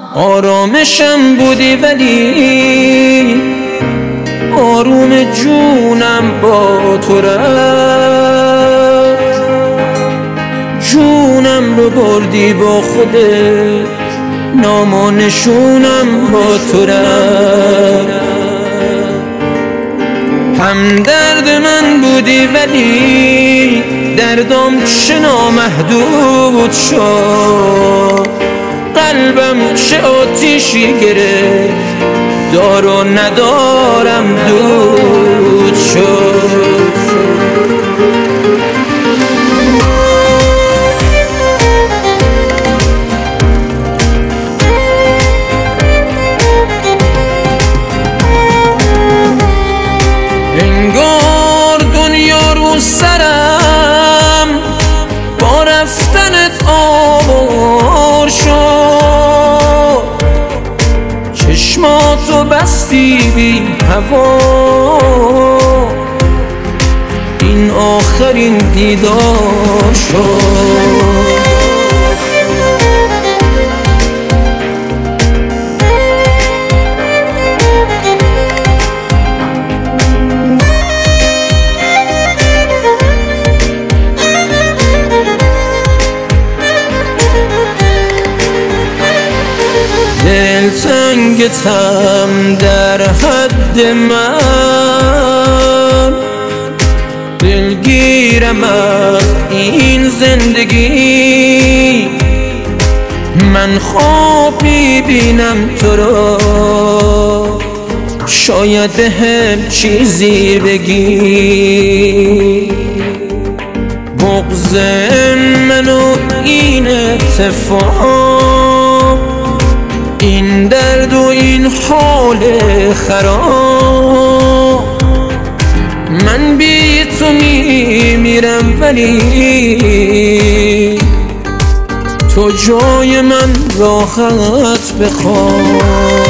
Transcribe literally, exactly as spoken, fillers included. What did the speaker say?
آرامشم بودی ولی آروم جونم با تو رفت، جونم رو بردی با خودت، نام و نشونم با تو رفت. هم درد من بودی ولی دردم چه نامحدود شد، قلبم چه آتیشی گرفت، دار و ندارم دود شد. انگار دنیا رو سرم با رفتنت آوار شد، چشماتو بستی بی هوا، این آخرین دیدار شد. دلتنگتم در حد من، دلگیرم از این زندگی، من خواب میبینم تو را، شاید به هم چیزی بگی. بغض منو این اتفاق، این درد و این حال خراب، من بی تو میمیرم ولی تو جای من راحت بخواب.